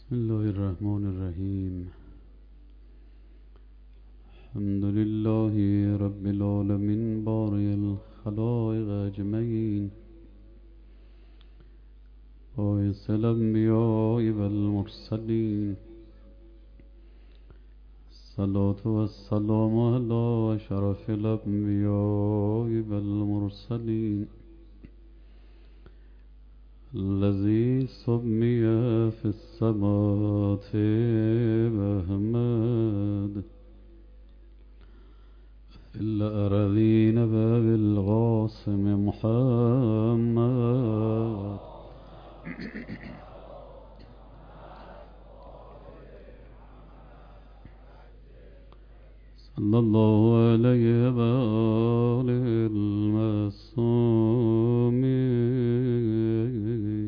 بسم الله الرحمن الرحيم. الحمد لله رب العالمين بارئ الخلائق أجمعين باعث الأنبياء والمرسلين. الصلاة والسلام على أشرف الأنبياء والمرسلين الذي سمي في السماوات بأحمد في الأرضين بالقاسم محمد صلى الله عليه وآله المعصومين.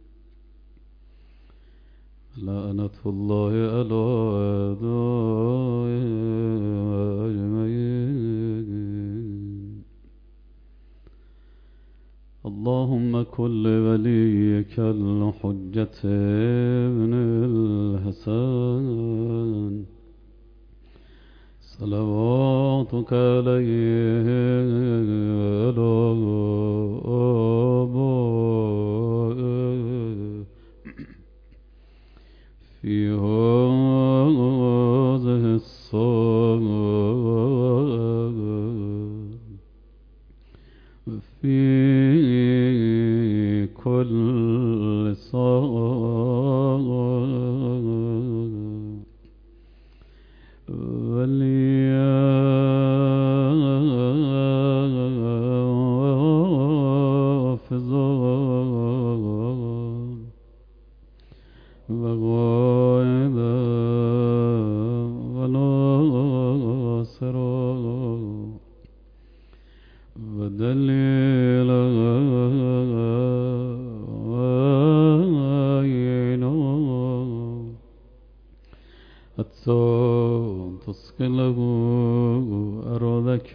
لعنة الله على أعدائهم أجمعين. اللهم كن لوليك الحجة ابن الحسن صلواتك عليه وعلى آبائه في هذه الساعة وفي كل ساعة تسكنه أرضك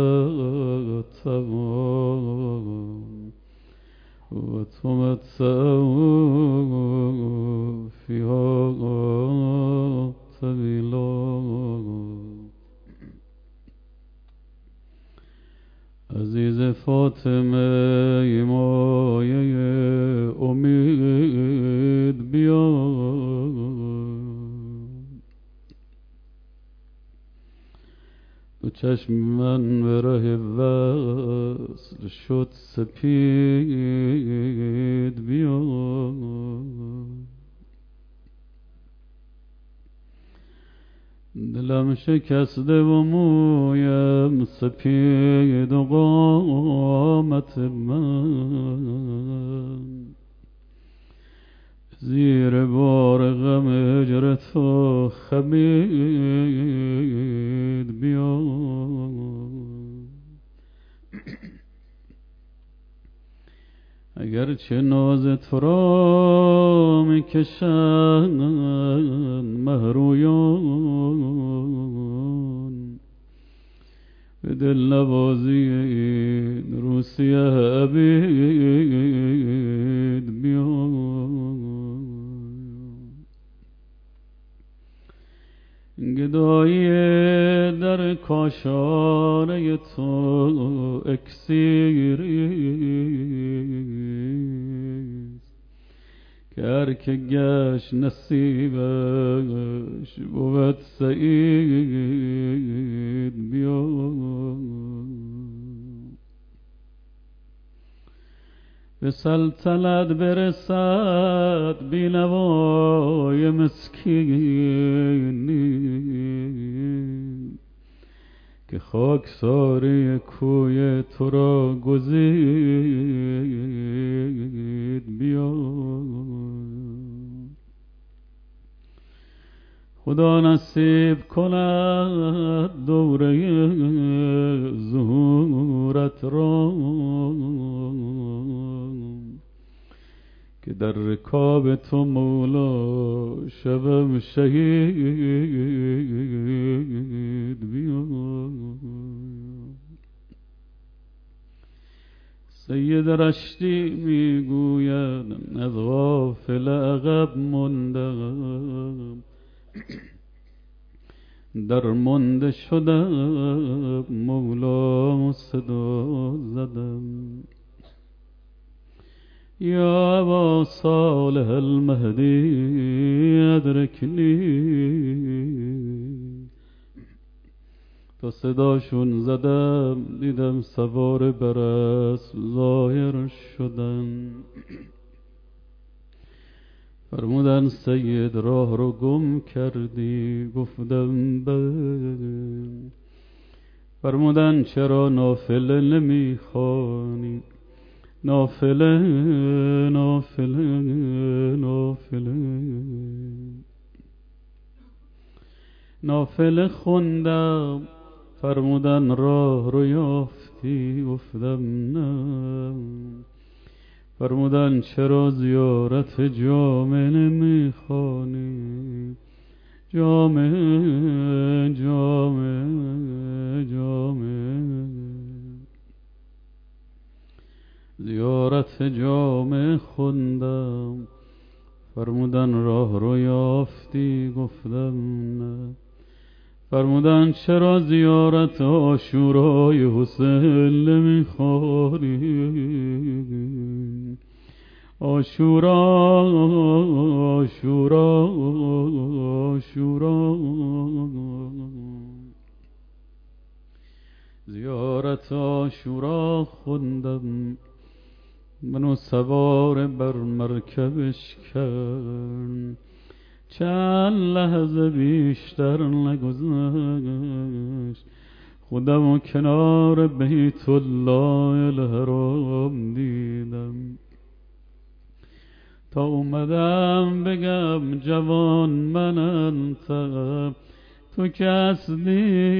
التمام وتمتعه فيها طويلا. عزیز فاطمه مایه امید بیا دو چشم من به ره وصل شد سپید بیا. دلم شکسته و مویم سپید و قامت من زیر بار غم هجر تو خمید بیا. اگرچه ناز تو را میکشند مهرویان به دل نوازی این روسیه عبید بیا. گدایی در کاشانه تو اکسیریست که هر که گشت نصیبش بود سعید بیا. به سلطنت برسد بینوای مسکینی که خاکساری کوی تو را گزید بیا. خدا نصیب کند دوره ظهورت را که در رکاب تو مولا شبم شهید بیا. سید رشتی میگوید از غافل عقب ماندم، در مانده شدم مولا صدا زدم. یا ابا صالح المهدی ادرکنی، تا صداشون زدم دیدم سوار بر اسب ظاهر شدن. فرمودن سید راه رو گم کردی، گفتم بله. فرمودن چرا نافله نمیخوانی؟ نافله نافله نافله نافله خوندم. فرمودن راه رو یافتی؟ گفتم نه. فرمودن چرا زیارت جامع نمیخوانی؟ جامع جامع جامع زیارت جامع خوندم. فرمودن راه رو یافتی؟ گفتم نه. فرمودن چرا زیارت عاشورای حسین نمیخوانی؟ عاشورا عاشورا عاشورا زیارت عاشورا خوندم. منو سوار بر مرکبش کرد، چند لحظه بیشتر نگذشت خودم و کنار بیت الله الحرام دیدم. تا اومدم بگم جوان من انت، تو که اصلی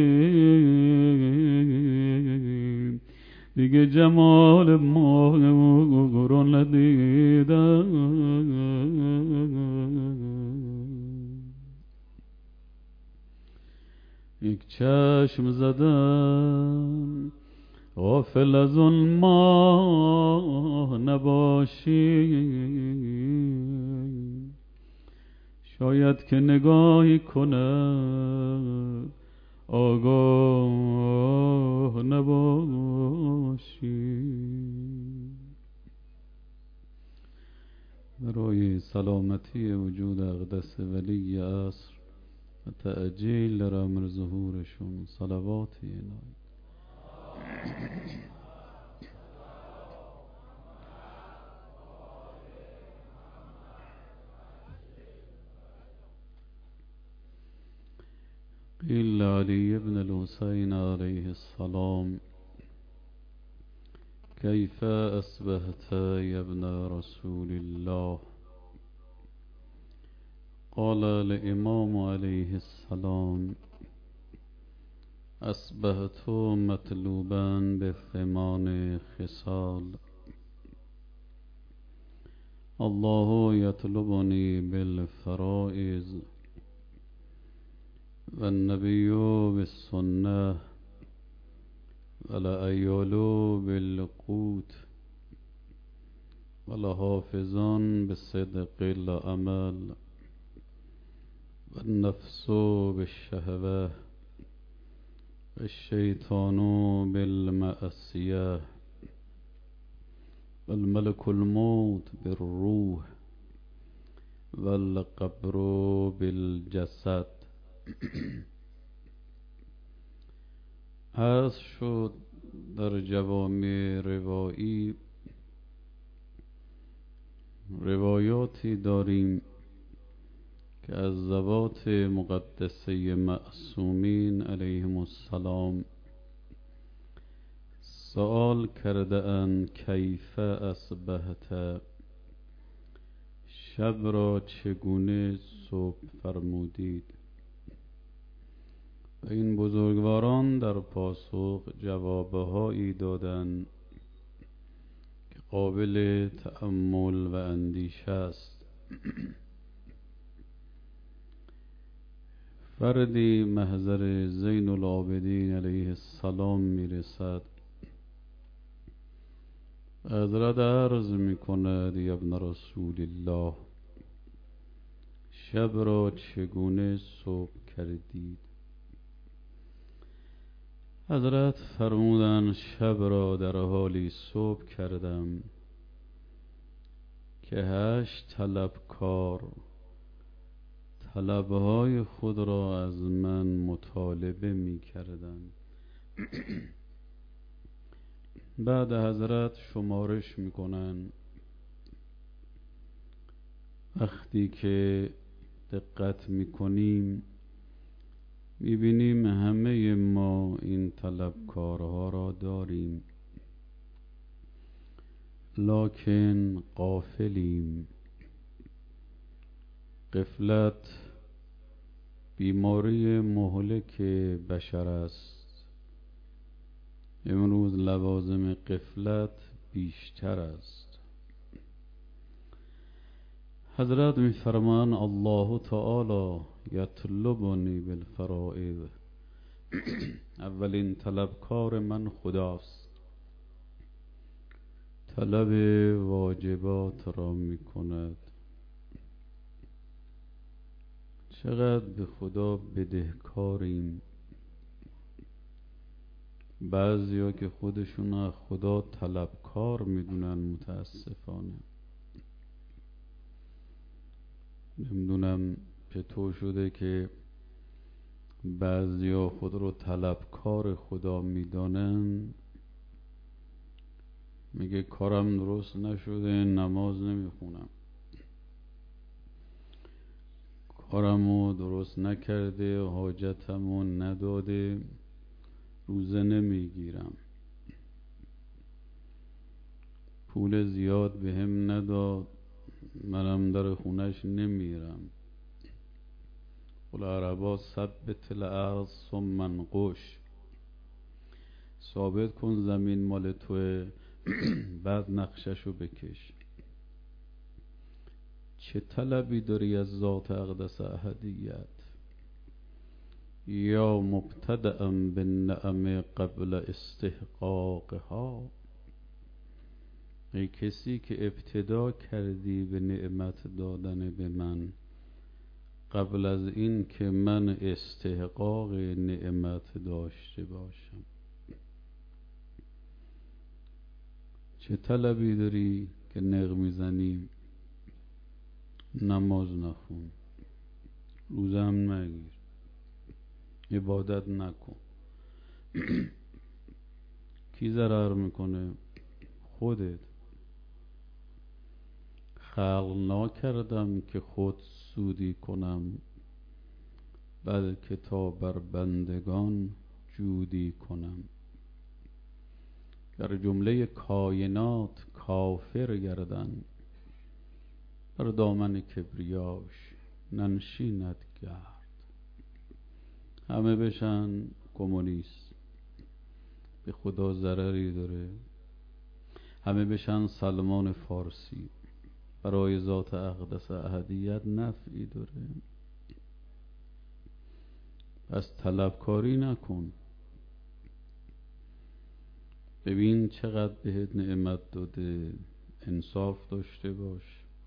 دیگه جمال ما رو ندیدم. یک چشم زدم غافل از اون ماه نباشی، شاید که نگاهی کند آگاه نباشی. برای سلامتی وجود اقدس ولی عصر و تعجیل در امر ظهورشون صلوات الهی. قیل علی ابن الحسین علیه السلام کیف اصبحت یا ابن رسول الله؟ قال الامام علیه السلام اصبحت مطلوبا بثمان خصال، الله يطلبني بالفرائض والنبي بالسنة والعيال بالقوت والحافظان بصدق العمل والنفس بالشهوة والشيطان بالمعصية والملك الموت بالروح والقبر بالجسد. عرض شد در جوامع روایی روایاتی داریم که از ذوات مقدسه معصومین علیهم السلام سؤال کرده اند کیف اصبحت، شب را چگونه صبح فرمودید؟ و این بزرگواران در پاسخ جوابهایی دادند که قابل تأمل و اندیشه است. فردی محضر زین العابدین علیه السلام میرسد حضرت عرض می کند ای ابن رسول الله شب را چگونه صبح کردید؟ حضرت فرمودند شب را در حالی صبح کردم که 8 طلبکار طلبهای خود را از من مطالبه می کردند. بعد حضرت شمارش می کنند. وقتی که دقت می کنیم می بینیم همه ما این طلبکارها را داریم، لکن غافلیم. غفلت بیماری مهلک بشر است. امروز لوازم غفلت بیشتر است. حضرت می فرمان الله تعالی یطلبنی بالفرائض. اولین طلبکار من خداست. طلب واجبات را می کند. چقدر به خدا بدهکاریم. بعضیا که خودشون از خدا طلبکار میدونن متاسفانه. نمیدونم چطور شده که بعضیا خود رو طلبکار خدا میدانن. میگه کارم درست نشده نماز نمیخونم، کارمو درست نکرده حاجتمو نداده روزه نمیگیرم، پول زیاد به هم نداد منم در خونش نمیرم. العربا ثبت الارض ثم انقش. ثابت کن زمین مال توه بعد نقششو بکش. چه طلبی داری از ذات اقدس احدیت؟ یا مبتدأ بالنعم قبل استحقاقها. ای کسی که ابتدا کردی به نعمت دادن به من قبل از این که من استحقاق نعمت داشته باشم. چه طلبی داری که نق میزنی نماز نخون، روزه هم نگیر، عبادت نکن؟ کی ضرر میکنه؟ خودت. خلق نکردم که خود سودی کنم بلکه تا بر بندگان جودی کنم. گر جمله کائنات کافر گردند بر دامن کبریاش ننشیند گرد. همه بشن کمونیست به خدا ضرری داره؟ همه بشن سلمان فارسی برای ذات اقدس احدیت نفعی داره؟ پس طلبکاری نکن. ببین چقدر بهت نعمت داده، انصاف داشته باش.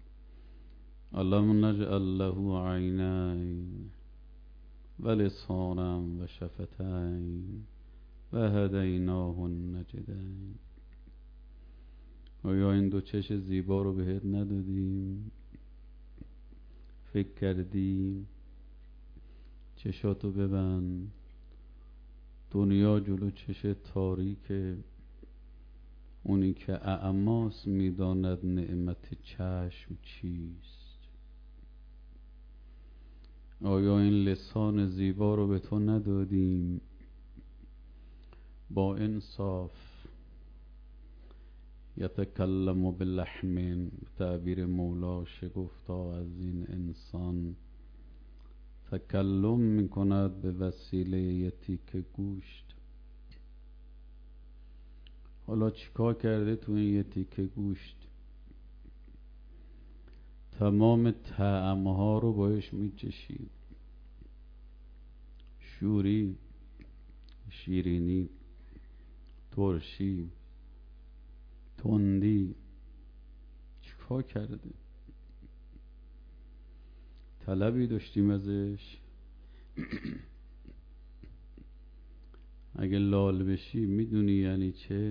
علم نجعل له عینین و لسانا و شفتین و هدیناه النجدین. آیا این 2 چشم زیبا رو بهت ندادیم؟ فکر کردی؟ چشاتو ببند. دنیا جلو چش تاریکه. اونی که اعماس میداند نعمت چشم چیست. آیا این لسان زیبا رو به تو ندادیم؟ با انصاف. یتکلم بلحم، تعبیر مولا شگفتا از این انسان تکلم میکند به وسیله یه تیکه گوشت. حالا چیکار کرده تو این یه تیکه گوشت؟ تمام طعمها رو باش میچشید. شوری، شیرینی، ترشی، تندی چیکار کرده؟ طلبی داشتیم ازش؟ اگه لال بشی میدونی یعنی چه؟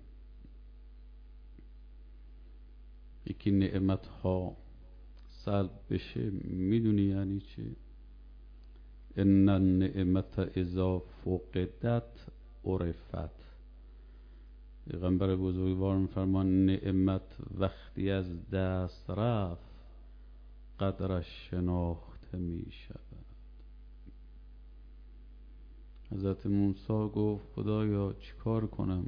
یکی نعمتها سلب بشه میدونی یعنی چه؟ ان النعمت اذا فقدت عرفت. پیغمبر بزرگوار میفرمان نعمت وقتی از دست رفت قدرش شناخته میشود. حضرت موسی گفت خدایا چیکار کنم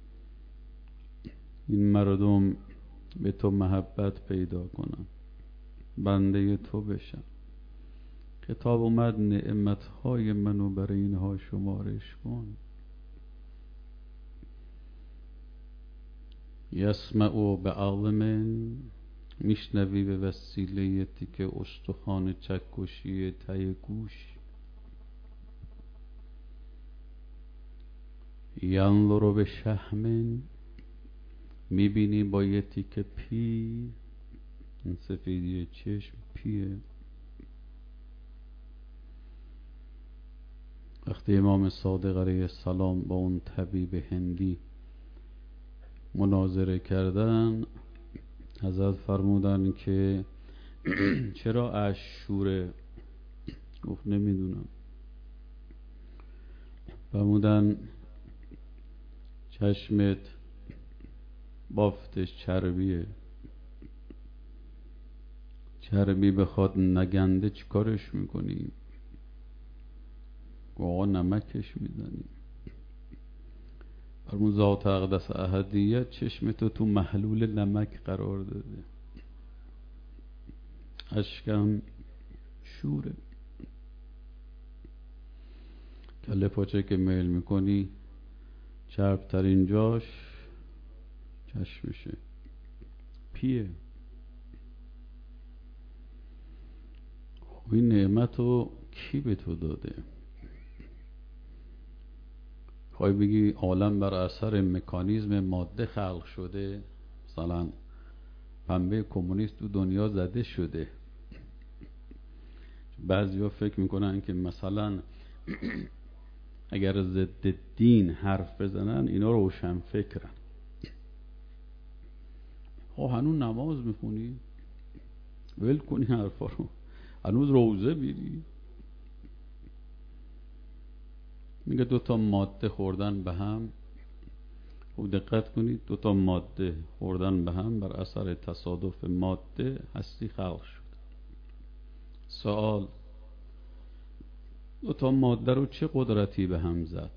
این مردم به تو محبت پیدا کنم، بنده تو بشم. کتاب اومد نعمتهای منو برای اینها شمارش کن. یسمعو به عالم، میشنوی به وسیله تیکه استخوان چکشی ته گوش. ینظر به شحم، میبینی با یه تیکه پی، این سفیدی چشم پیه. وقتی امام صادق علیه السلام با اون طبیب هندی مناظره کردن، حضرت فرمودن که چرا اشک شوره؟ گفت نمیدونم. فرمودن چشمت بافتش چربیه، چربی بخواد نگنده چیکارش میکنی؟ آقا نمکش میزنی. فرمون ذات اقدس احدیت چشمتو تو محلول نمک قرار داده، اشکم شوره. کله پاچه که میل میکنی چرب ترین جاش چشمشه، پیه. این نعمتو کی به تو داده؟ خواهی بگی عالم بر اثر مکانیزم ماده خلق شده، مثلا پنبه کمونیست تو دنیا زده شده. بعضیا فکر میکنن که مثلا اگر ضد دین حرف بزنن اینا روشن فکرن. هنوز نماز میخونی؟ ول کنی حرفا رو. هنوز روزه میری؟ میگه دوتا ماده خوردن به هم، خوب دقت کنید، دوتا ماده خوردن به هم بر اثر تصادف ماده هستی خلق شد. سوال، دوتا ماده رو چه قدرتی به هم زد؟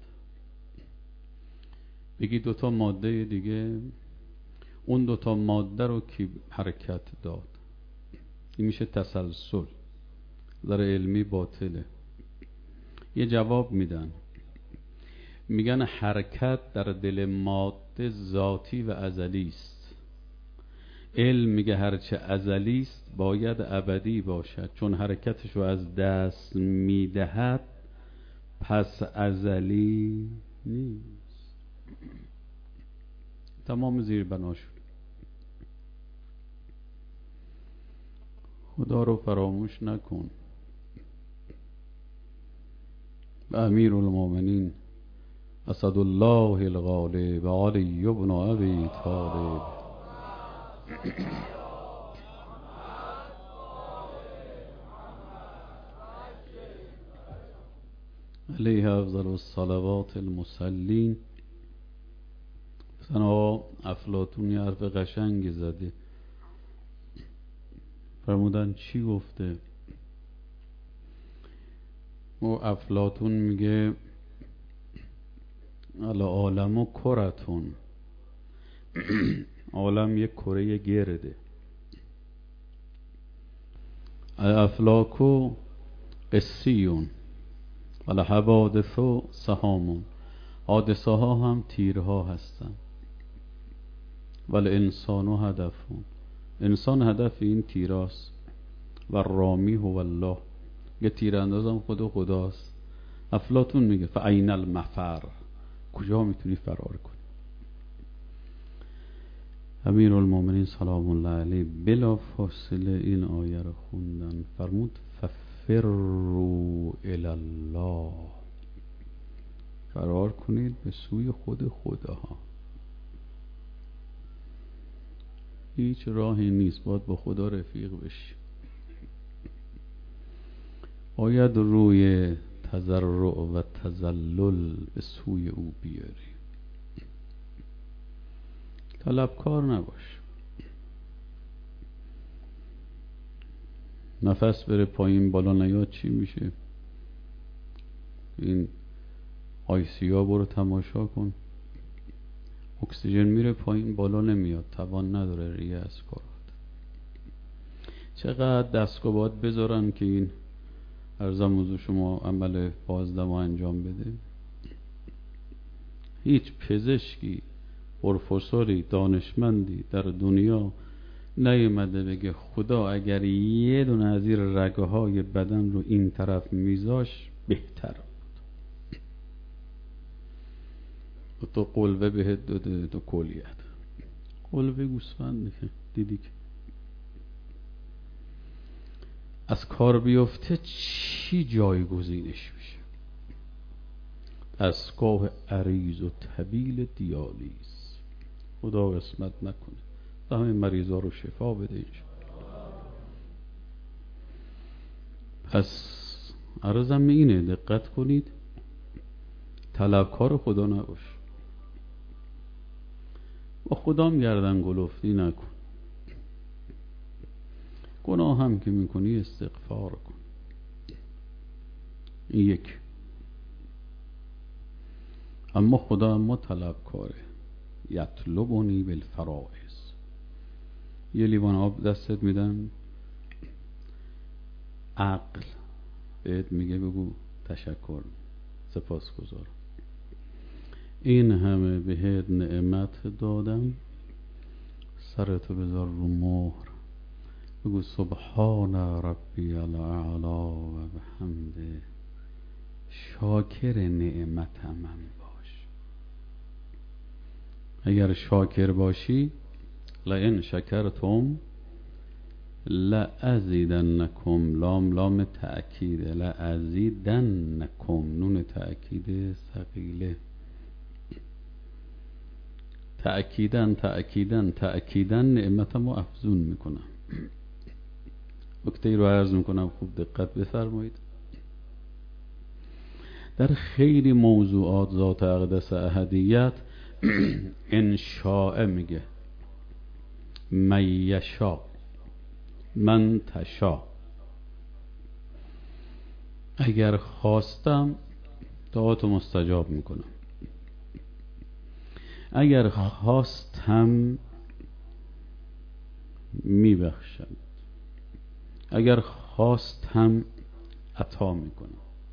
بگی دوتا ماده دیگه، اون دوتا ماده رو کی حرکت داد؟ این میشه تسلسل. نظر علمی باطله. یه جواب میدن، میگن حرکت در دل ماده ذاتی و ازلی است. علم میگه هرچه ازلی است باید ابدی باشد، چون حرکتش رو از دست میدهد پس ازلی نیست. تمام زیر بنا شد. خدا رو فراموش نکن. امیر المومنین اسد الله الغالب علی بن ابی طالب علیه افضل الصلوات المسلین. مثلا افلاطون یه حرف قشنگی زده. فرمودن چی گفته؟ و افلاطون میگه العالم کرتون، عالم یک کره گرده. الافلاک قسیون والحوادث سهامون، حادثه ها هم تیرها هستن. والانسان هدفون، انسان هدف این تیراست. و رامی هو الله، یه تیراندازم خداست. افلاطون میگه فاین المفر، کجا میتونی فرار کنی؟ امیرالمومنین سلام الله علیه بلا فاصله این آیه رو خوندن، فرمود ففروا الی الله، فرار کنید به سوی خود خدا. هیچ راهی نیست، باید با خدا رفیق بشی، باید روی تضرع و تذلل به سوی او بیاری، طلبکار نباش. نفس بره پایین بالا نیاد چی میشه؟ این آیسیا برو تماشا کن، اکسیژن میره پایین بالا نمیاد، توان نداره ریه از کارات. چقدر دستگاه باید بذارن که این عرضم حضور شما عمل بازدم انجام بده؟ هیچ پزشکی پروفسوری دانشمندی در دنیا نیومده بگه خدا اگر یه دونه از این رگه های بدن رو این طرف میذاش بهتر بود. تو قلبه بهت داده، تو کلیت قلبه گوسفند دیدی که از کار بیفته چی جایگزینش میشه؟ دستگاه عریض و طویل دیالیز. خدا قسمت نکنه همه مریضا رو شفا بده اینجا. پس عرضم اینه دقت کنید، طلبکار خدا نباش، با خدام گردن گلفتی نکن، گناه هم که میکنی استغفار کن. این یک. اما خدا اما طلبکاره، یطلبنی بالفرائض. یه لیوان آب دستت میدن، عقل بهت میگه بگو تشکر سپاسگزارم، این همه بهت نعمت دادم، سرتو بذار رو مهر بگو سبحان ربی الاعلی و بحمده، شاکر نعمتم باش. اگر شاکر باشی لئن شکرتم لازیدنکم، لام تأکید، لازیدنکم نون تأکید ثقیله، تأکیدن نعمتم رو افزون میکنم. نکته رو عرض میکنم خوب دقت بفرمایید. در خیلی موضوعات ذات اقدس احدیت انشاء میگه من یشا من تشا، اگر خواستم دعاتو مستجاب میکنم، اگر خواستم میبخشم، اگر خواستم عطا میکنم.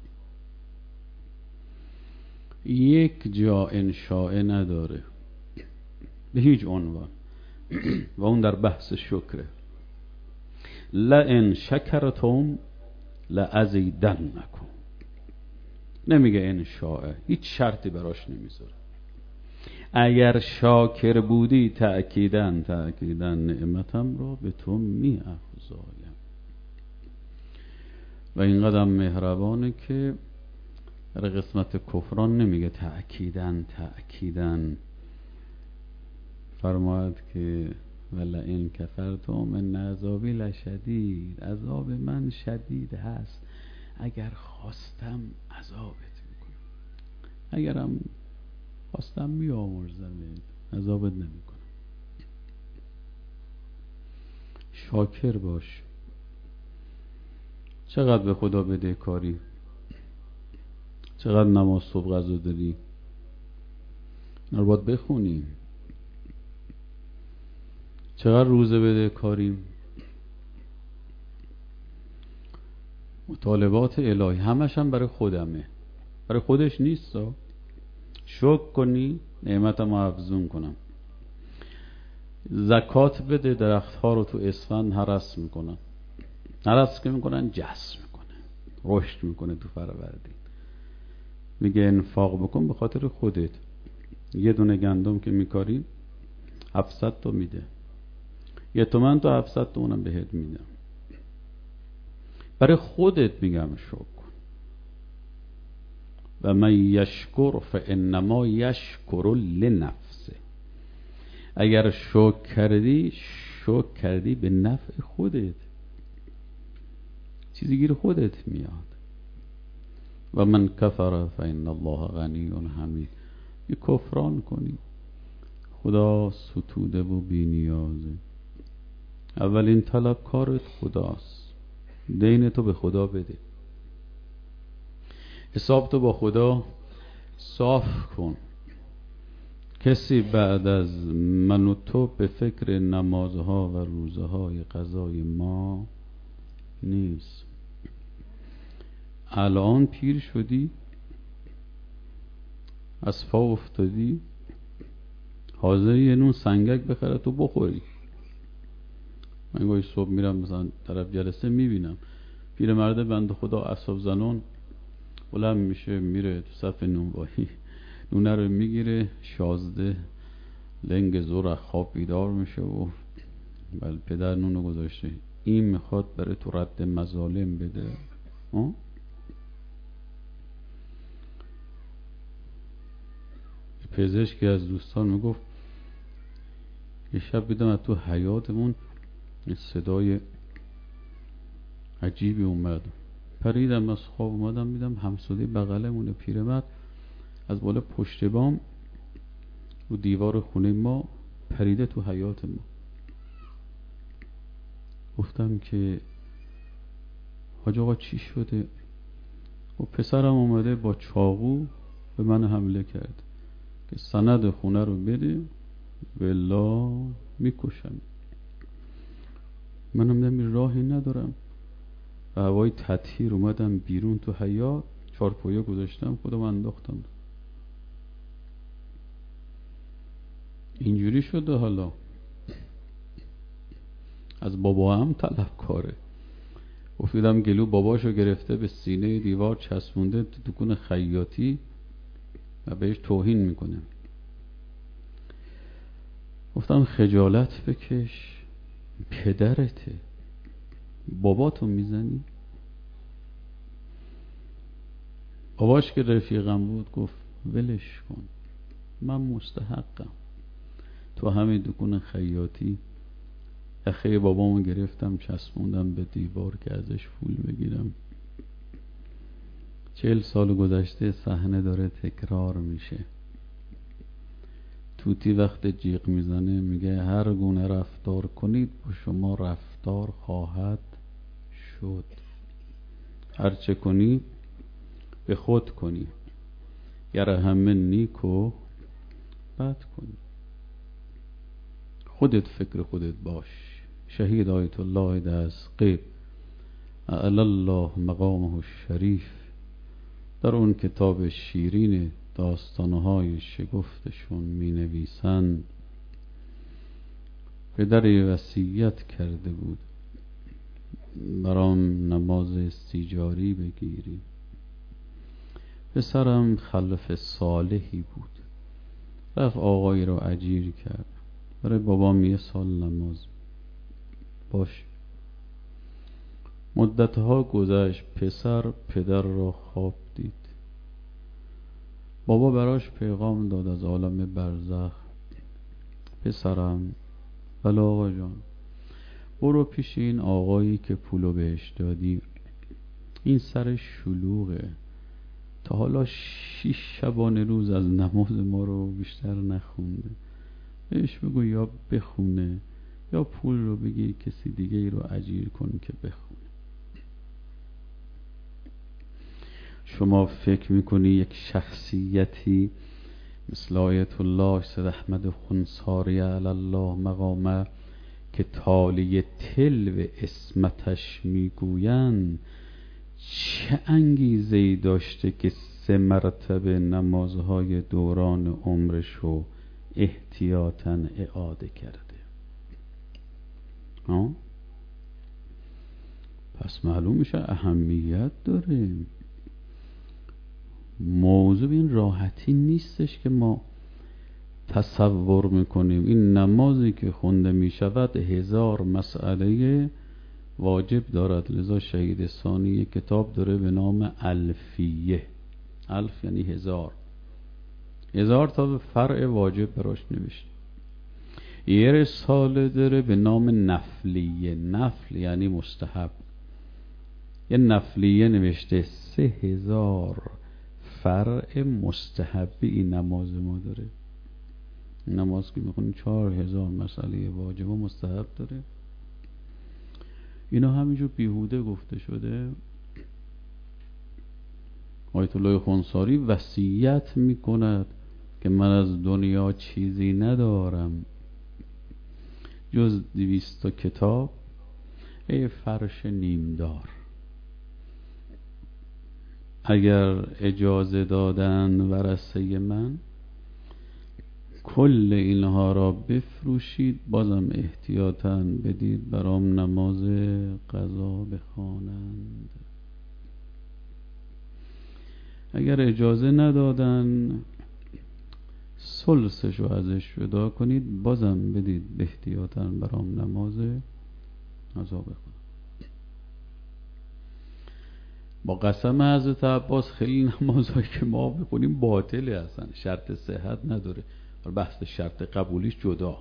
یک جا انشاء نداره به هیچ عنوان و اون در بحث شکره. لئن شکرتم لازیدنکم، نمیگه انشاء، هیچ شرطی براش نمیذاره. اگر شاکر بودی تأکیداً نعمتم را به تو می افزایم. و این قدم مهربانه که در قسمت کفران نمیگه تأکیداً فرماید که ولئن کفرتم ان عذابی لشدید، عذاب من شدید هست، اگر خواستم عذابت میکنم، اگرم خواستم میامرزم عذابت نمیکنم. شاکر باش. چقدر به خدا بدهکاری، چقدر نماز صبح قضا داری، اینا رو باید بخونیم. چقدر روزه بدهکاریم، مطالبات الهی همش هم برای خودمه، برای خودش نیست. شکر کنی نعمتم افزون کنم. زکات بده، درخت ها رو تو اسفند هرس میکنن، هرس که میکنن جس میکنه، رشد میکنه تو فروردین. میگه انفاق بکن به خاطر خودت. یه دونه گندم که میکاری 700 تا میده، 1 تومن تا 700 تا اونم بهت میدم. برای خودت میگم شکر کن. و من یشکر فانما یشکر لنفسه. اگر شکر کردی به نفع خودت، چیزی گیر خودت میاد. و من کفر فان الله غنی حمید. یه کفران کنی، خدا ستوده و بی نیازه. اولین طلبکارت خداست. دین تو به خدا بده، حساب تو با خدا صاف کن. کسی بعد از من و تو به فکر نمازها و روزهای قضای ما نیست. الان پیر شدی، از پا افتادی، حاضر یه نون سنگک بخره تو بخوری. من گاهی صبح میرم مثلا طرف جلسه میبینم پیرمرد بنده خدا اعصاب زنان بلند میشه میره تو صف نونوایی، نونه رو میگیره، 16 لنگ زور خواب بیدار میشه و بله پدر نونو گذاشته، این میخواد برای تو رد مظالم بده. پزشکی از دوستان میگفت یه شب دیدم از تو حیاتمون صدای عجیبی اومد، پریدم از خواب اومدم میدم همسایه بغلمون پیرمرد از بالا پشت بام رو دیوار خونه ما پریده تو حیات ما. گفتم که حاج آقا چی شده؟ و پسرم اومده با چاقو به من حمله کرد که سند خونه رو بده ولا میکشم. منم نمی راهی ندارم، و هوای تطهیر اومدم بیرون تو حیات، چارپایه گذاشتم خودم انداختم. اینجوری شده. حالا از بابا هم طلبکاره. افتادم گلو باباشو گرفته به سینه دیوار چسبونده تو دکون خیاطی و بهش توهین میکنه. گفتم خجالت بکش، پدرته، باباتو میزنی؟ باباش که رفیقم بود گفت ولش کن، من مستحقم. تو همین دکون خیاطی یخه بابامو گرفتم چسبوندم به دیوار که ازش پول بگیرم. 40 سال گذشته صحنه داره تکرار میشه. توتی وقت جیغ میزنه میگه هر گونه رفتار کنید با شما رفتار خواهد شد. هر چه کنی به خود کنی، گر همه نیک و بد کنی. خودت فکر خودت باش. شهید آیت الله دستقیب اعلی الله مقامه الشریف در اون کتاب شیرین داستانهای شگفتشون می نویسند پدری وصیت کرده بود برام نماز استیجاری بگیری. پسرم خلف صالحی بود، رفت آقایی رو اجیر کرد، برای بابام 1 سال نماز. باش مدتها گذشت، پسر پدر را خواب دید. بابا براش پیغام داد از عالم برزخ. پسرم بله آقا جان، برو پیش این آقایی که پولو بهش دادی، این سر شلوغه، تا حالا 6 شبانه روز از نماز ما رو بیشتر نخونده. بهش بگو یا بخونه یا پول رو بگی کسی دیگه ای رو اجیر کن که بخونه. شما فکر میکنی یک شخصیتی مثل آیت الله سید احمد خنساری علی الله مقامه که تالی تلو اسمتش میگویند چه انگیزه‌ای داشته که 3 مرتبه نمازهای دوران عمرش رو احتیاطاً اعاده کرده؟ پس معلوم میشه اهمیت داره. موضوع این راحتی نیستش که ما تصور میکنیم این نمازی که خونده میشود 1000 مسئله واجب دارد. لذا شهید ثانی کتاب داره به نام الفیه. الف یعنی 1000 تا فرع واجب براش نوشته. یه رساله داره به نام نفلیه. نفل یعنی مستحب. یه نفلیه نوشته 3000 فرع مستحبی این نماز ما داره. نماز که میخونیم 4000 مسئله واجب و مستحب داره. اینا همینجور بیهوده گفته شده. آیت الله خونساری وصیت میکند که من از دنیا چیزی ندارم جز 200 کتاب ای فرش نیمدار. اگر اجازه دادن ورثه من کل اینها را بفروشید بازم احتیاطاً بدید برام نماز قضا بخوانند. اگر اجازه ندادن ثلثشو ازش جدا کنید بازم بدید احتیاطاً برام نماز قضا بخوانند. با قسم حضرت عباس خیلی نمازهایی که ما بخونیم باطله، اصلا شرط صحت نداره. بحث شرط قبولیش جدا.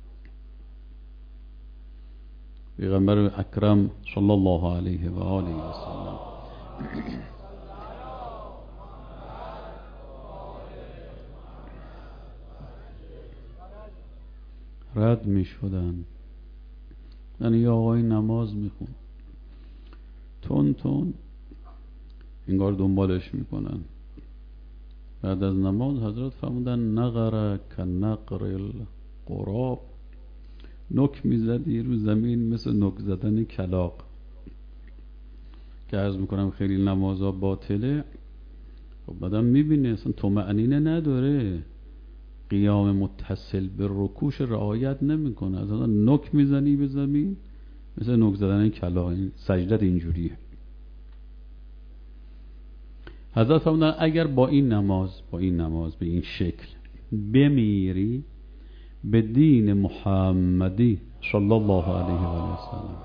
پیغمبر اکرم صلی الله علیه و آله و سلم رد می شدن. یعنی یه آقای نماز میخون تون انگار دنبالش میکنن. بعد از نماز حضرت فرمودن نقره که نقر القراب. نک میزدی رو زمین مثل نک زدن کلاغ. که عرض میکنم خیلی نمازها باطله. خب بعدم میبینه اصلا طمأنینه نداره، قیام متصل به رکوعش رعایت نمیکنه، اصلا نک میزنی به زمین مثل نک زدن کلاغ. سجدت اینجوریه. حضرت فرمودن اگر با این نماز به این شکل بمیری به دین محمدی صلی الله علیه و سلم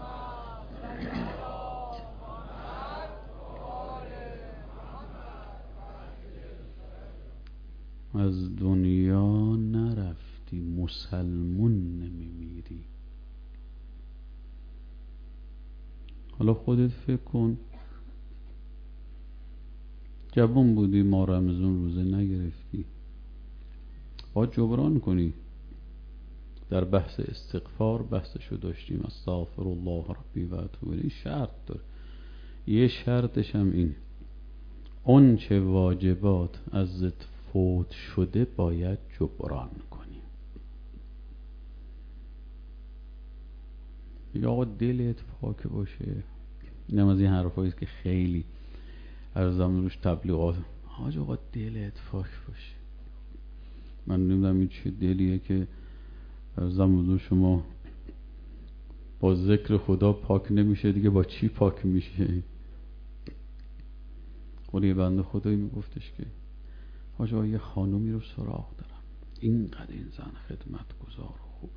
از دنیا نرفتی مسلمون نمیمیری. حالا خودت فکر کن، جوان بودی ما رمضان روزه نگرفتی، باید جبران کنی. در بحث استغفار بحثشو داشتیم، استغفر الله ربی و اتوب الیه. شرط داره. یه شرطش هم این اون چه واجبات ازت فوت شده باید جبران کنی. یا آقا دلت پاک باشه. اینم از این حرفاییست که خیلی ارزم روش تبلیغات. حاج آقا دلت پاک باشه. من نمیدونم این چه دلیه که ارزم شما با ذکر خدا پاک نمیشه دیگه با چی پاک میشه؟ خود بنده خدایی میگفتش که حاج آقا یه خانومی رو سراغ دارم، اینقدر این زن خدمت گذار و خوب،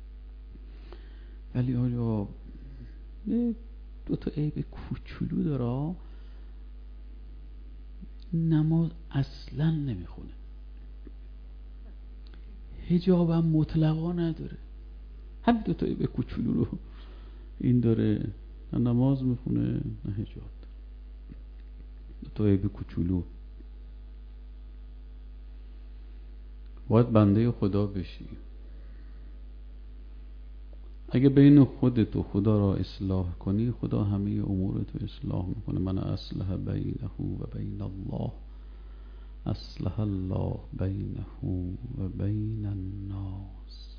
ولی حاج آقا 2 تا عیب کوچولو داره، نماز اصلا نمیخونه، حجابم مطلقا نداره، هم 2 تا عیب کوچولو رو این داره، نه نماز میخونه نه حجاب داره. 2 تا عیب کوچولو. باید بنده خدا بشی. اگه بین خودت و خدا را اصلاح کنی خدا همه امورت رو اصلاح میکنه. من اصلح بینه و بین الله اصلح الله بینه و بین الناس.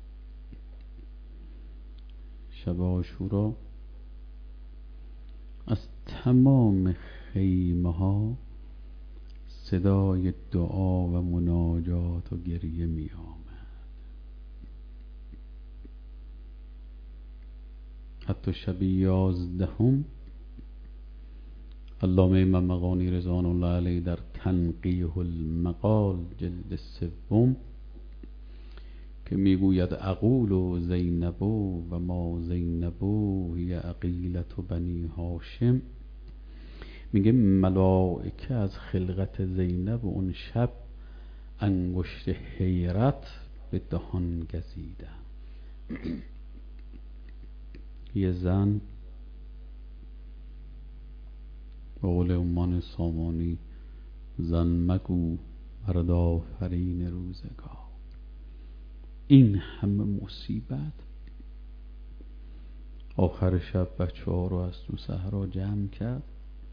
شب عاشورا از تمام خیمه ها صدای دعا و مناجات و گریه می آمد. حتی شب 11 علامه امام مغانی رضوان الله علیه در تنقیح المقال جلد 3 که میگوید اقول زینب و ما زینب هی عقیلة بنی هاشم، میگه ملائکه از خلقت زینب اون شب انگشت حیرت به دهان گزیدن. یه زن به قول عمان سامانی زن مگو مرد آفرین روزگار. این همه مصیبت، آخر شب بچه ها رو از تو صحرا جمع کرد،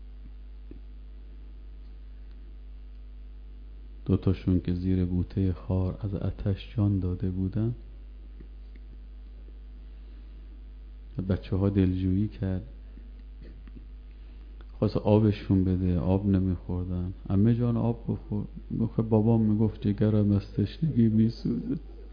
دوتاشون که زیر بوته خار از آتش جان داده بودن، بچه ها دلجویی کرد، خواست آبشون بده، آب نمیخوردن. عمه جان آب بخور. بابام میگفت جگرم از تشنگی میسوزه.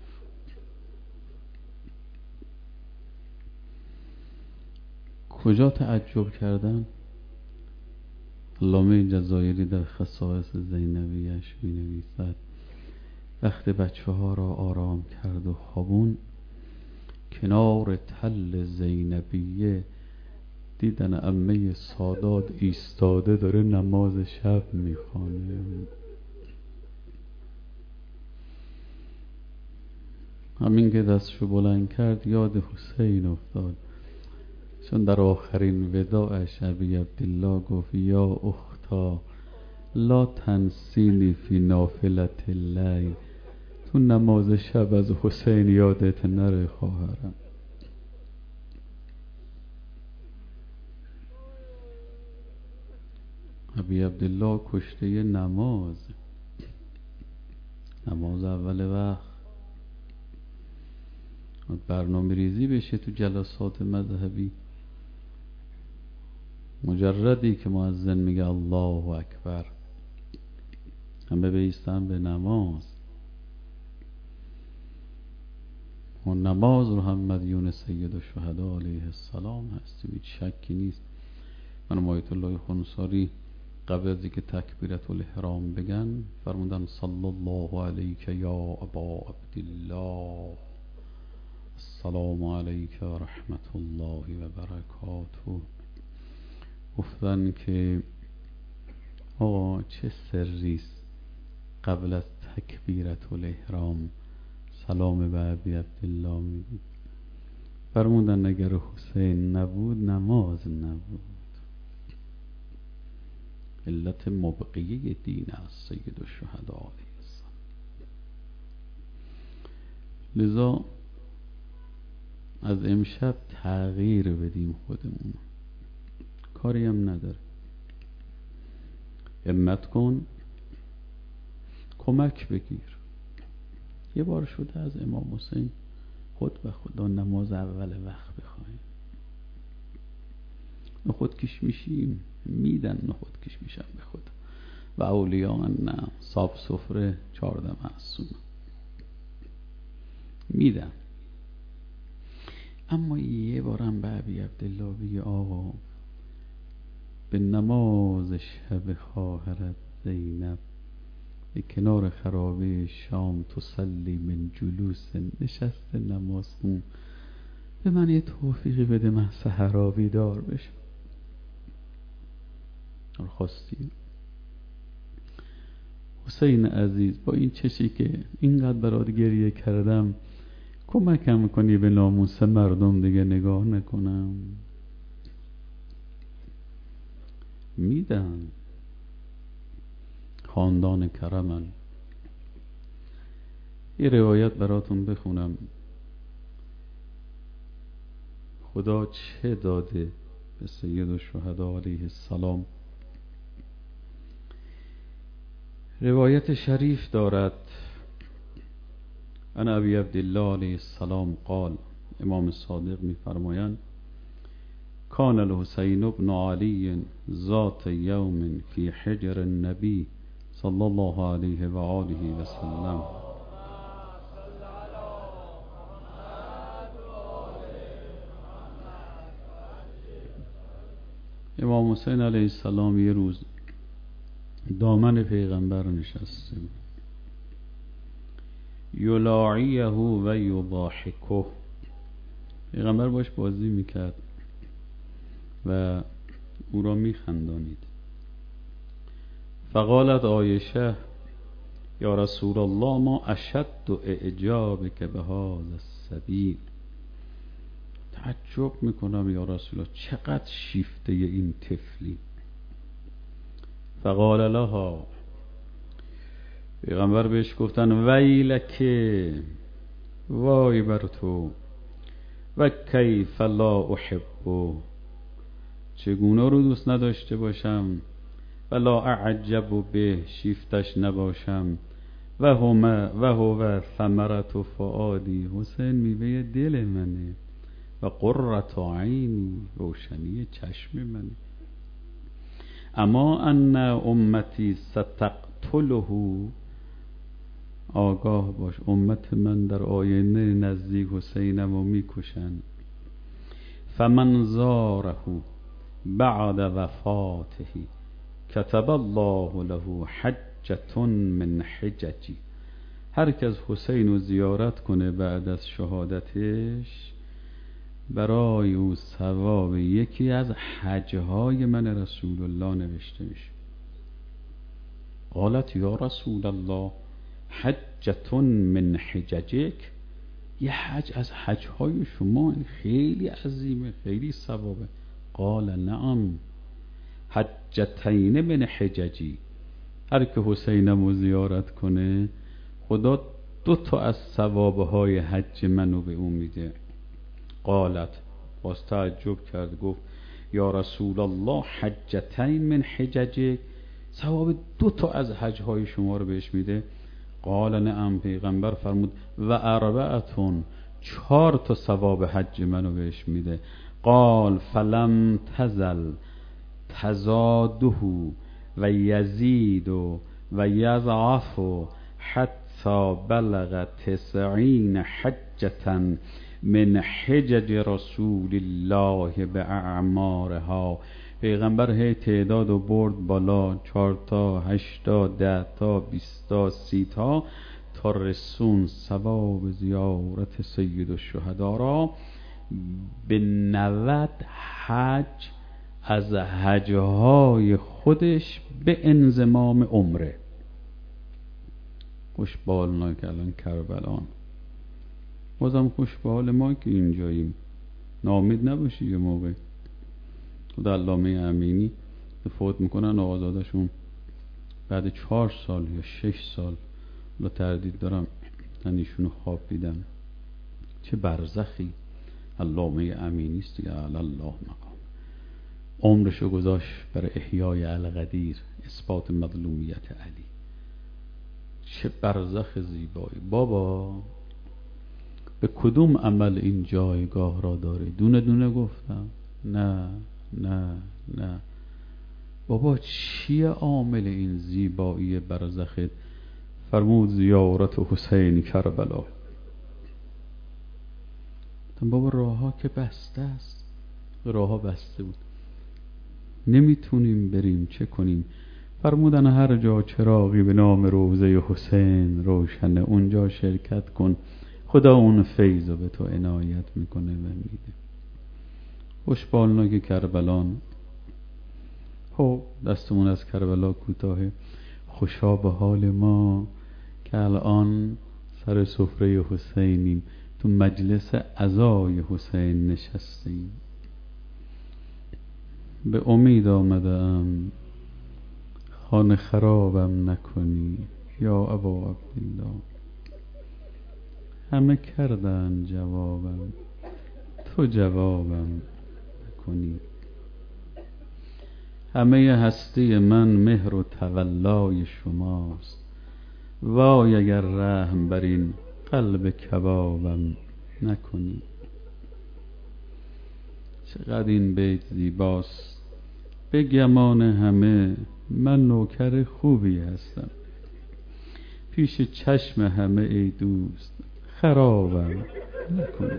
کجا تعجب کردن؟ علامه جزایری در خصائص زینبیش می نویسد وقت بچه ها را آرام کرد و خوابون، کنار تل زینبیه دیدن عمه سادات ایستاده داره نماز شب میخوانه. همین که دستشو بلند کرد یاد حسین افتاد، چون در آخرین وداعش ابی عبدالله گفت یا اختا لا تنسینی فی نافلة اللیل، تو نماز شب از حسین یادت نره خواهرم. ابی عبدالله کشته نماز اول وقت. برنامه ریزی بشه تو جلسات مذهبی، مجردی که مؤذن میگه الله اکبر همه بایستن به نماز. و نماز رو هم مدیون سید الشهدا علیه السلام هستیم، هیچ شکی نیست. من آیت الله خنساری قبل از اینکه تکبیرت الاحرام بگن فرمودن صلی الله علیک یا ابا عبدالله، السلام علیک و رحمت الله و برکاته. گفتن که آقا چه سریست قبل از تکبیرت الاحرام سلام به ابی عبدالله میگید؟ فرمودن اگر حسین نبود نماز نبود. علت مبقیه دین است سید الشهدا علیه السلام. لذا از امشب تغییر بدیم خودمون، کاری هم نداره. همت کن، کمک بگیر. یه بار شده از امام حسین خود به خدا نماز اول وقت بخوایم، نخود کش میشیم میدن، نخود کش میشم به خدا و اولیاء نه صاحب سفره 14 معصوم میدن. اما یه بارم به ابی عبدالله بگی آقا به نماز شب خواهرت زینب به کنار خرابه شام تصلی من جلوس، نشست نماز خون، به من یه توفیقی بده من سحرا بیدار بشم. خواستی حسین عزیز با این چشی که اینقدر برات گریه کردم کمکم کنی به ناموس مردم دیگه نگاه نکنم؟ میدن. خاندان کرمن. یه روایت براتون بخونم خدا چه داده به سید الشهدا علیه السلام. روایت شریف دارد ان ابی عبدالله علیه السلام قال، امام صادق میفرمایند کان الحسین بن علی ذات یوم فی حجر النبی صلی الله علیه و آله و سلم. امام حسین علیه السلام یه روز دامن پیغمبر نشسته، یلاعیه و یضاحکه، پیغمبر باش بازی میکرد و او را میخندانید. فقالت عایشه یا رسول الله ما اشد اعجابک به هذا السبیل، تعجب میکنم یا رسول الله چقدر شیفته این طفلی. فقال لها، پیغمبر بهش گفتن ویلک، وای بر تو، و کیف لا احبه، چگونه رو دوست نداشته باشم، و لا اعجب به، شیفتش نباشم، و هو ثمرة فؤادی، حسین میوه دل منه، و قرة عینی، روشنی چشم منه. اما ان امتی ستقتله، آگاه باش امت من در آینه نزدیک حسینم و میکشن. فمن زاره بعد وفاته کتب الله له حجة من حججی، هر کس حسین رو زیارت کنه بعد از شهادتش برای او ثواب یکی از حجهای من رسول الله نوشته میشه. قالت یا رسول الله حجة من حججک، یه حج از حجهای شما، این خیلی عظیمه، خیلی ثوابه. قال نعم حجتین من حججی، هر که حسینم رو زیارت کنه خدا 2 از ثوابهای حج منو به اون میده. قالت، باز تعجب کرد، گفت یا رسول الله حجتین من حججک، ثواب 2 از حجهای شما رو بهش میده. قال نعم، پیغمبر فرمود و 4، 4 ثواب حج منو بهش میده. قال فلم تزل تزاده و یزید و یضعف حتی بلغ 90 حجة من حجج رسول الله به اعمارها، پیغمبر هی تعداد و برد بالا، 4 تا 8 تا 10 تا 20 تا 30 تا رسون ثواب زیارت سید الشهدا را به 90 حج از حجهای خودش به انضمام عمره. خوش به حال که الان کربلان، بازم خوش به حال ما که اینجاییم. ناامید نباشی، یه موقع خود علامه امینی فوت میکنن، آقازادشون بعد 4 سال یا 6 سال، لا تردید دارم من ایشونو خواب دیدم. چه برزخی علامه امینی است دیگه، علی الله مقام، عمرشو گذاشت برای احیای القدیر، اثبات مظلومیت علی. چه برزخ زیبایی بابا، به کدوم عمل این جایگاه را داره؟ دونه دونه گفتم نه نه نه بابا، چیه عامل این زیبایی برزخت؟ فرمود زیارت حسین کربلا. بابا راه ها که بسته است، راه ها بسته بود، نمیتونیم بریم، چه کنیم؟ فرمودن هر جا چراغی به نام روضه حسین روشنه، اونجا شرکت کن، خدا اون فیض رو به تو عنایت میکنه و میده. خوشبالنا که کربلان، خب دستمون از کربلا کوتاهه، خوشا به حال ما که الان سر سفره حسینیم، تو مجلس عزای حسین نشستیم. به امید آمدم خانه خرابم نکنی یا ابا عبدالله، همه کردن جوابم، تو جوابم نکنی. همه هستی من مهر و تولای شماست، وای اگر رحم بر این قلب کبابم نکنی. چقدر این بیت زیباست. به گمان همه من نوکر خوبی هستم، پیش چشم همه ای دوست خرابم نکنی.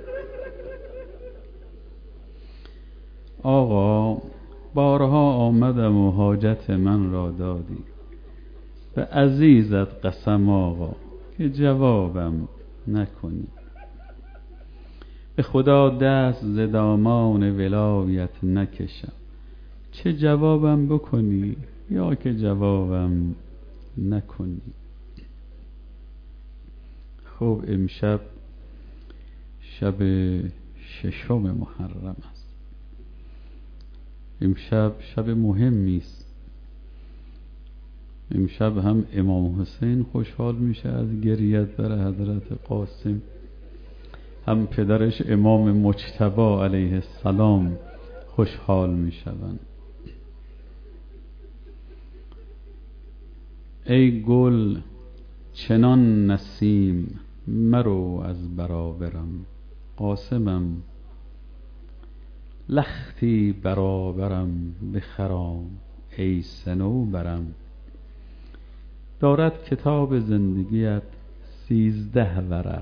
آقا بارها آمدم و حاجت من را دادی، به عزیزت قسم آقا که جوابم نکنی. به خدا دست ز دامان ولایت نکشم، چه جوابم بکنی یا که جوابم نکنی. خب امشب شب 6 محرم است. امشب شب مهمی است. امشب هم امام حسین خوشحال میشه از گریت بر حضرت قاسم، هم پدرش امام مجتبی علیه السلام خوشحال میشوند. ای گل چنان نسیم مرو از برابرم، قاسمم لختی برابرم بخرام ای صنوبرم. دارد کتاب زندگیت 13 ورق،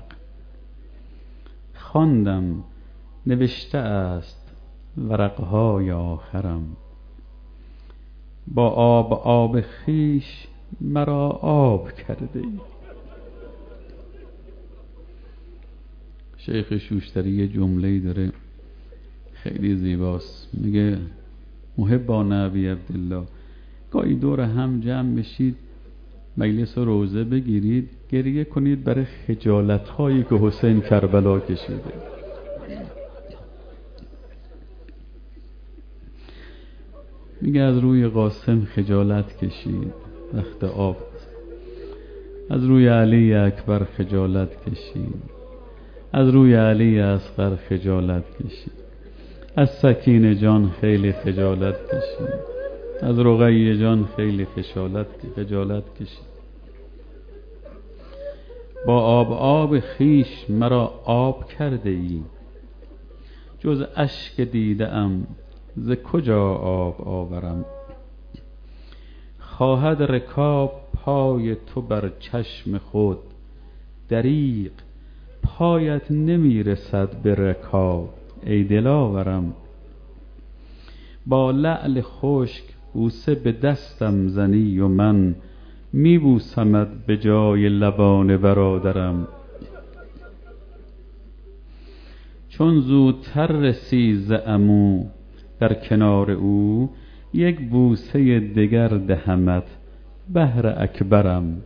خواندم نوشته است ورقهای آخرم. با آب خویش مرا آب کرده ای. شیخ شوشتری یه جمله‌ای داره خیلی زیباست، میگه محبان ابی عبدالله گاهی دور هم جمع بشید، مجلس روزه بگیرید، گریه کنید برای خجالت‌هایی که حسین کربلا کشیده. میگه از روی قاسم خجالت کشید وقت آب، از روی علی اکبر خجالت کشید، از روی علی اصغر خجالت کشید، از سکینه جان خیلی خجالت کشید، از رقیه جان خیلی خجالت کشید. با آب خیش مرا آب کرده ای، جز اشک دیده ام ز کجا آب آورم. خواهد رکاب پای تو بر چشم خود، دریغ پایت نمیرسد به رکاب ای دلاورم. با لعل خشک بوسه به دستم زنی و من میبوسمت به جای لبان برادرم. چون زودتر رسی ز عمو در کنار او، یک بوسه دگر دهمت بهر اکبرم.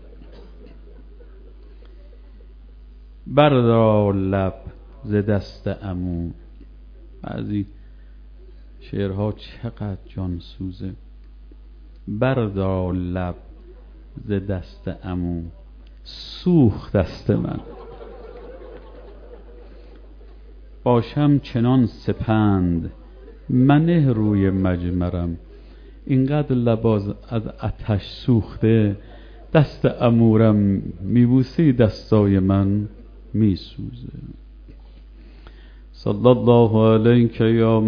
بردار لب ز دست عمو. بعضی شعرها چقدر جان سوزه. بردار لب ز دست عمو، سوخت دست من. باشم چنان سپند منه روی مجمرم، اینقدر لب از آتش سوخته، دست عمورم میبوسی دستای من میسوزه. صلی الله علیک یا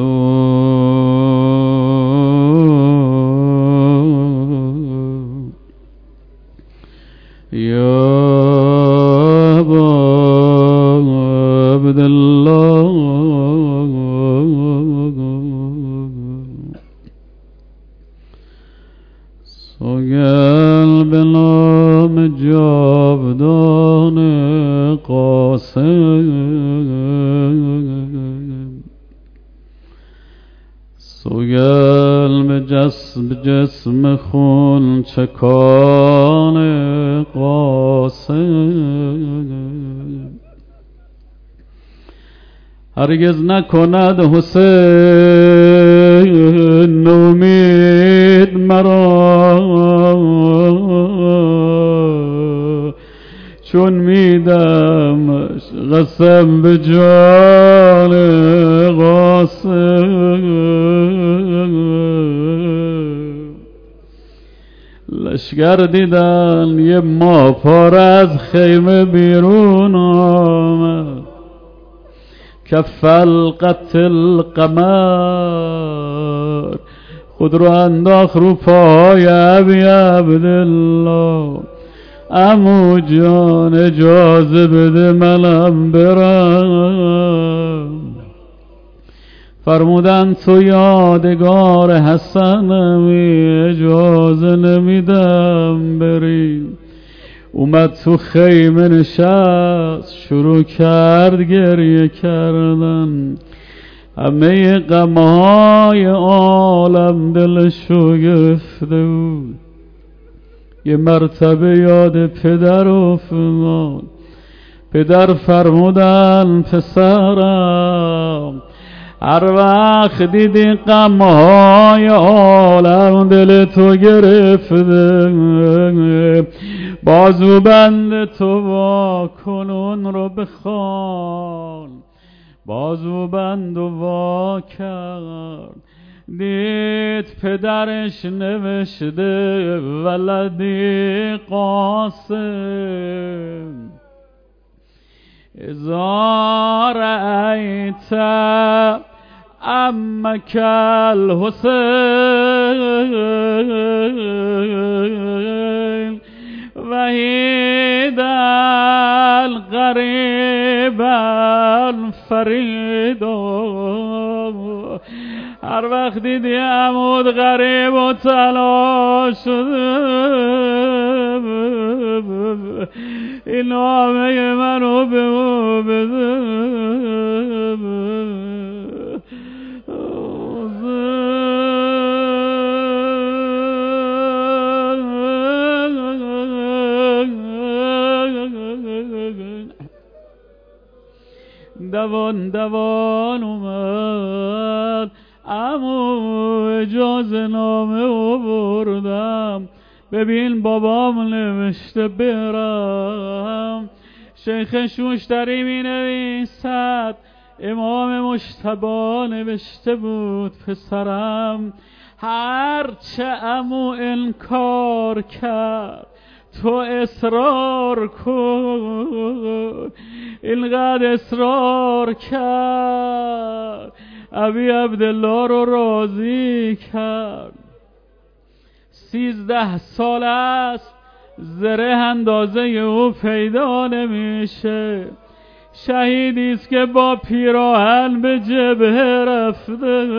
مظلوم یا ابا عبدالله. سوگل به نام جاودان قاسم، سوگل به جسم خون چکان قاسم. هرگز نکند حسین نومید مرا، چون میدمش قسم به جان قاسم. لشگر دیدن یه ماپار از خیمه بیرون آمد، کفلقت القمر خود رو انداخت رو پای ابی عبدالله. عمو جان اجازه بده منم برم. فرمودن تو یادگار حسنمی، اجازه نمیدم بری. اومد تو خیمه نشست، شروع کرد گریه کردن. همه غمهای عالم دلشو گرفته بود. یه مرتبه یاد پدر افتاد. پدر فرمودن پسرم هر وقت دیدی غمهای عالم دل تو گرفته، بازو بند تو وا کن اون رو بخوان. بازو بند و وا کرد، دید پدرش نوشته ولدی قاسم اذا رأیت عمک الحسین وحید الغریب الفرید. هر وقت دیدی عمود غریب و تلاش شده، این نامه منو به او بده. دوان اومد، عمو اجازه نامه آوردم، ببین بابام نوشته برم. شیخ شوشتری می نویسد امام مجتبی نوشته بود پسرم هرچه عمو انکار کرد تو اصرار کن. اینقدر اصرار کرد ابی عبدالله رو راضی کرد. 13 سال است زره اندازه او پیدا نمیشه. شهیدی است که با پیراهن به جبهه رفته.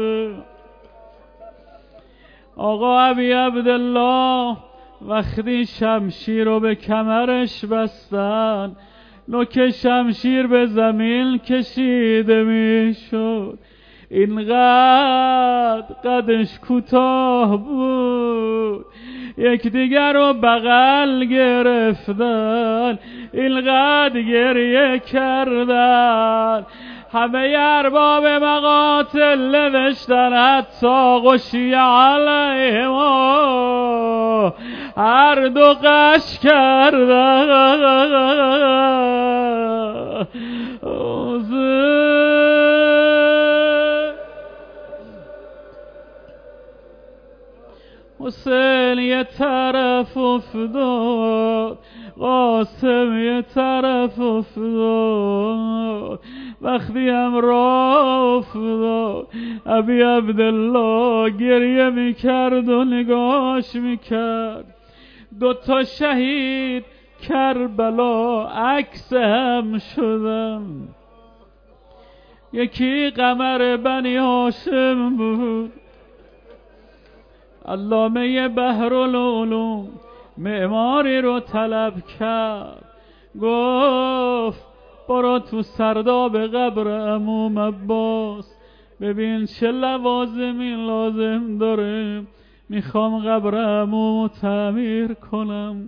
آقا ابی عبدالله وقتی شمشیر رو به کمرش بستن، نوک شمشیر به زمین کشیده میشد. اینقدر قدش کوتاه بود، یکدیگر رو بغل گرفتن، اینقدر گریه کردن. همه ارباب مقاتل نوشتن حتی غشی علیهم، هر دو قش کردن. حسین یه طرف افتاد، قاسم یه طرف افتاد. وقتی هم راه افتاد ابی عبدالله گریه میکرد و نگاش میکرد. 2 شهید کربلا عکس هم شدن. یکی قمر بنی هاشم بود، علامه بحرالعلوم، معماری رو طلب کرد. گفت برو تو سرداب قبر عموم عباس ببین چه لوازمی لازم داره، میخوام قبر عموم تعمیر کنم.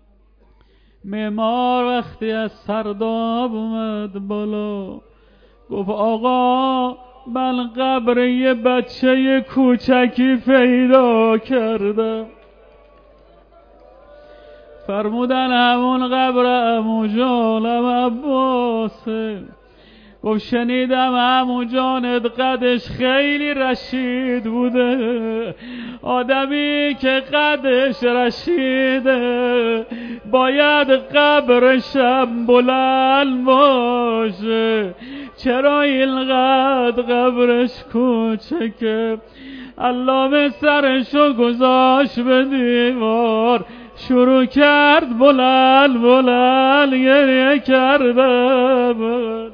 معمار وقتی از سرداب اومد بالا گفت آقا من قبر یه بچه کوچکی پیدا کردم. فرمودن همون قبر عمو جانم عباسه. گفت شنیدم عمو جانت قدش خیلی رشید بوده. آدمی که قدش رشیده باید قبرشم بلند باشه، چرا اینقدر قبرش کوچکه؟ علامه سرشو گذاشت به دیوار، شروع کرد بلند بلند گریه کردن.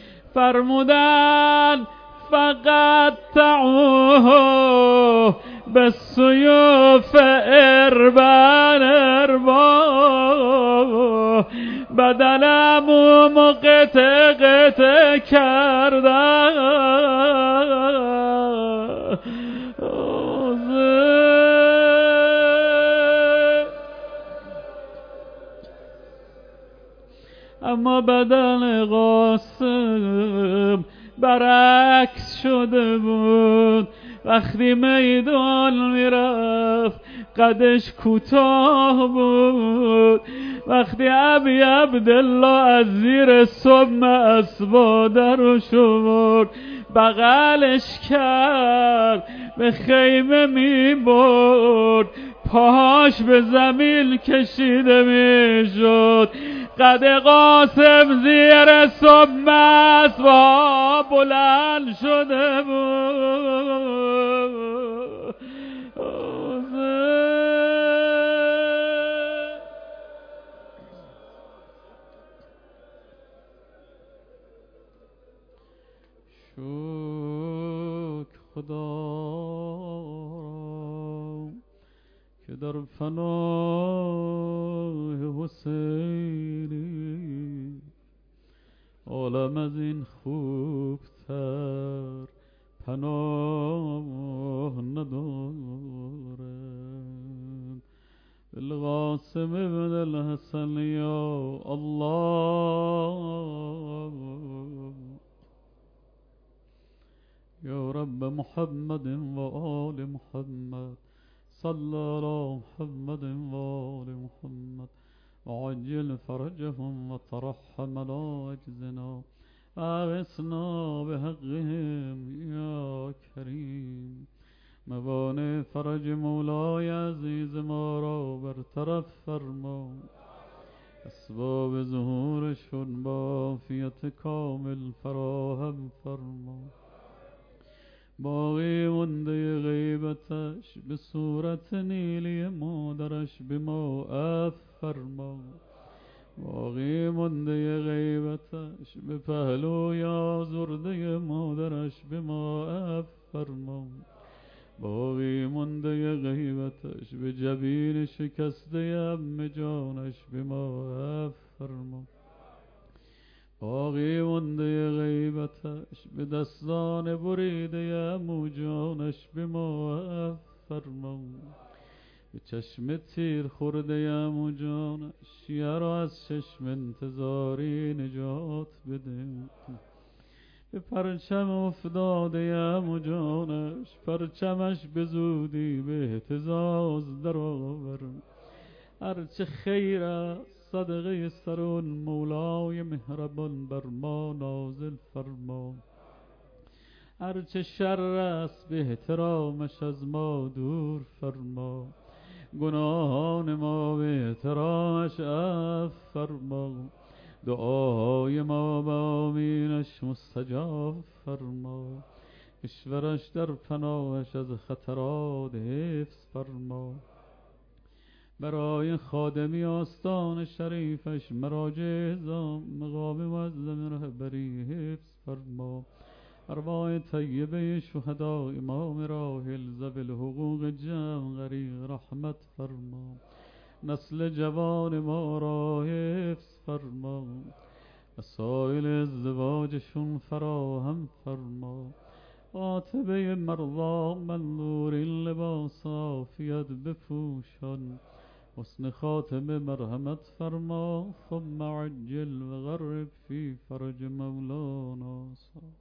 فرمودن فقط تعوه بالسيوف اربا بدنم قطع قطع کردن اما بدن قاسم برعکس شده بود. وقتی میدان میرفت قدش کوتاه بود. وقتی ابی عبدالله از زیر سم اسبا در شمرد بغلش کرد به خیمه می برد. پاهاش به زمین کشیده می شد. قد قاسم زیر سم اسبا بلند شده بود. شکر خدا که در پناه حسینی عالم از این خوبتر پناه ندارد. بالقاسم ابن الحسن یا الله یا رب محمد و آل محمد صلی علی محمد و آل محمد وعجل فرجهم وترحم على أجزنا أغثنا بحقهم یا کریم. موانع فرج مولای عزیز ما را برطرف فرما. اسباب ظهورشون با عافیت کامل فراهم فرما. باقی مونده غیبتش به صورت نیلی مادرش به ما عفو فرما. باقی مونده غیبتش به پهلوی آزرده مادرش به ما عفو فرما. باقی مونده غیبتش به جبین شکسته عم جانش به ما عفو فرما. باقی مونده غیبتش به دستان بریده عمو جانش به ما عفو فرما. به چشم تیر خورده عمو جانش یه را از چشم انتظاری نجات بده. به پرچم افتاده عمو جانش پرچمش به زودی به اهتزاز در آور. هرچه خیر است صدقه سر اون مولای مهربان بر ما نازل فرما. هرچه شر است به احترامش از ما دور فرما. گناهان ما به احترامش عفو فرما. دعاهای ما به آمینش مستجاب فرما. کشورش در پناهش از خطرات حفظ فرما. برای خادمی آستان شریفش مراجع مقام معظم رهبری حفظ فرما. ارواح طیبه شهدا امام راحل ذوی الحقوق جمع غریق رحمت فرما. نسل جوان ما را حفظ فرما. وسایل ازدواجشون فراهم فرما. عاتبه مرضا منظور لباس عافیت بپوشان. حسن خاتمه مرحمت فرما. ثم عجل و غرب فی فرج مولانا.